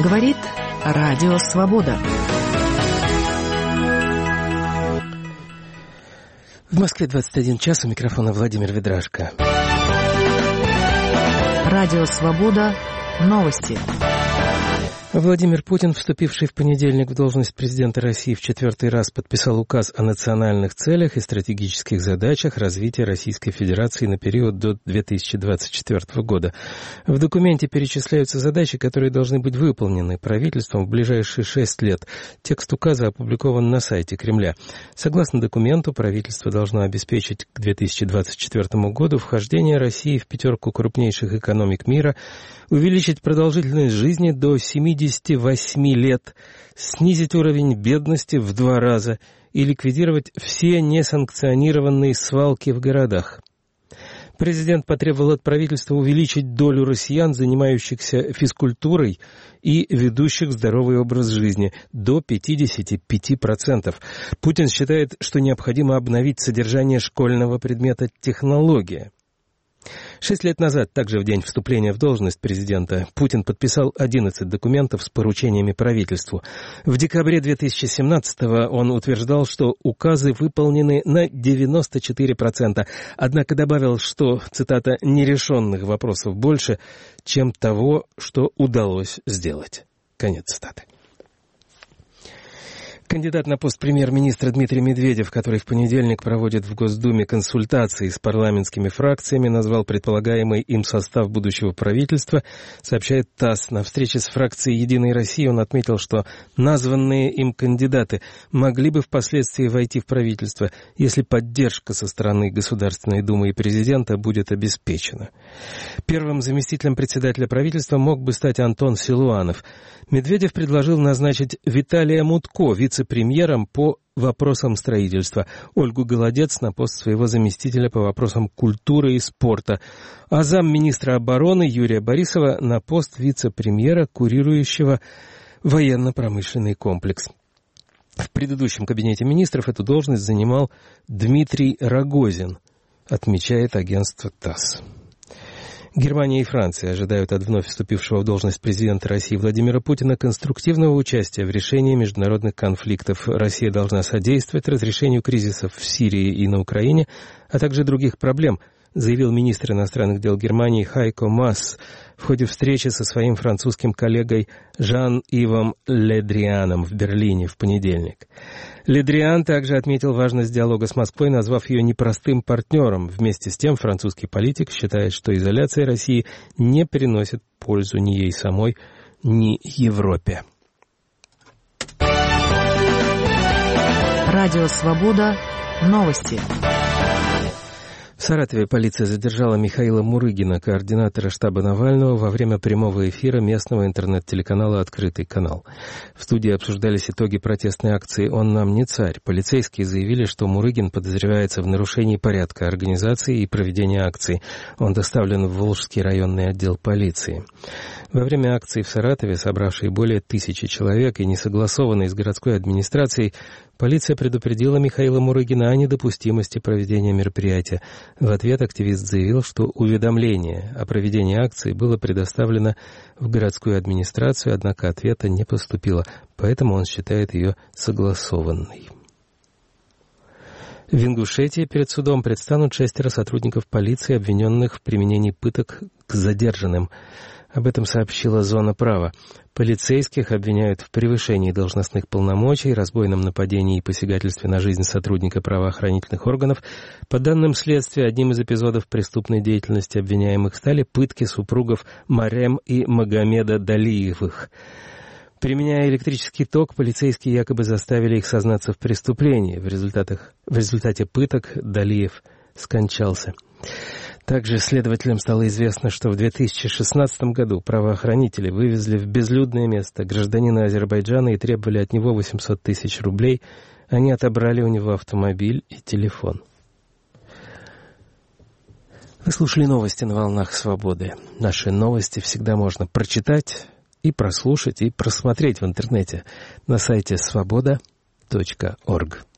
Говорит Радио Свобода. В Москве 21 час, у микрофона Владимир Ведрашко. Радио Свобода. Новости. Владимир Путин, вступивший в понедельник в должность президента России, в 4-й раз подписал указ о национальных целях и стратегических задачах развития Российской Федерации на период до 2024 года. В документе перечисляются задачи, которые должны быть выполнены правительством в ближайшие 6 лет. Текст указа опубликован на сайте Кремля. Согласно документу, правительство должно обеспечить к 2024 году вхождение России в 5 крупнейших экономик мира, увеличить продолжительность жизни до 78 лет, снизить уровень бедности в 2 раза и ликвидировать все несанкционированные свалки в городах. Президент потребовал от правительства увеличить долю россиян, занимающихся физкультурой и ведущих здоровый образ жизни, до 55%. Путин считает, что необходимо обновить содержание школьного предмета «Технология». 6 лет назад, также в день вступления в должность президента, Путин подписал 11 документов с поручениями правительству. В декабре 2017-го он утверждал, что указы выполнены на 94%, однако добавил, что, цитата, «нерешенных вопросов больше, чем того, что удалось сделать». Конец цитаты. Кандидат на пост премьер-министра Дмитрий Медведев, который в понедельник проводит в Госдуме консультации с парламентскими фракциями, назвал предполагаемый им состав будущего правительства, сообщает ТАСС. На встрече с фракцией «Единой России» он отметил, что названные им кандидаты могли бы впоследствии войти в правительство, если поддержка со стороны Государственной Думы и президента будет обеспечена. Первым заместителем председателя правительства мог бы стать Антон Силуанов. Медведев предложил назначить Виталия Мутко вице-премьером по вопросам строительства, Ольгу Голодец на пост своего заместителя по вопросам культуры и спорта, а замминистра обороны Юрия Борисова на пост вице-премьера, курирующего военно-промышленный комплекс. В предыдущем кабинете министров эту должность занимал Дмитрий Рогозин, отмечает агентство ТАСС. Германия и Франция ожидают от вновь вступившего в должность президента России Владимира Путина конструктивного участия в решении международных конфликтов. Россия должна содействовать разрешению кризисов в Сирии и на Украине, а также других проблем, заявил министр иностранных дел Германии Хайко Маас в ходе встречи со своим французским коллегой Жан-Ивом Ле Дрианом в Берлине в понедельник. Ле Дриан также отметил важность диалога с Москвой, назвав ее непростым партнером. Вместе с тем французский политик считает, что изоляция России не приносит пользу ни ей самой, ни Европе. Радио Свобода. Новости. В Саратове полиция задержала Михаила Мурыгина, координатора штаба Навального, во время прямого эфира местного интернет-телеканала «Открытый канал». В студии обсуждались итоги протестной акции «Он нам не царь». Полицейские заявили, что Мурыгин подозревается в нарушении порядка организации и проведения акции. Он доставлен в Волжский районный отдел полиции. Во время акции в Саратове, собравшей более 1000 человек и не согласованной с городской администрацией, полиция предупредила Михаила Мурыгина о недопустимости проведения мероприятия. В ответ активист заявил, что уведомление о проведении акции было предоставлено в городскую администрацию, однако ответа не поступило, поэтому он считает ее согласованной. В Ингушетии перед судом предстанут 6 сотрудников полиции, обвиненных в применении пыток к задержанным. Об этом сообщила «Зона права». Полицейских обвиняют в превышении должностных полномочий, разбойном нападении и посягательстве на жизнь сотрудника правоохранительных органов. По данным следствия, одним из эпизодов преступной деятельности обвиняемых стали пытки супругов Марем и Магомеда Далиевых. Применяя электрический ток, полицейские якобы заставили их сознаться в преступлении. В результате пыток Далиев скончался. Также следователям стало известно, что в 2016 году правоохранители вывезли в безлюдное место гражданина Азербайджана и требовали от него 800 тысяч рублей. Они отобрали у него автомобиль и телефон. Вы слушали новости на волнах свободы. Наши новости всегда можно прочитать и прослушать, и просмотреть в интернете на сайте svoboda.org.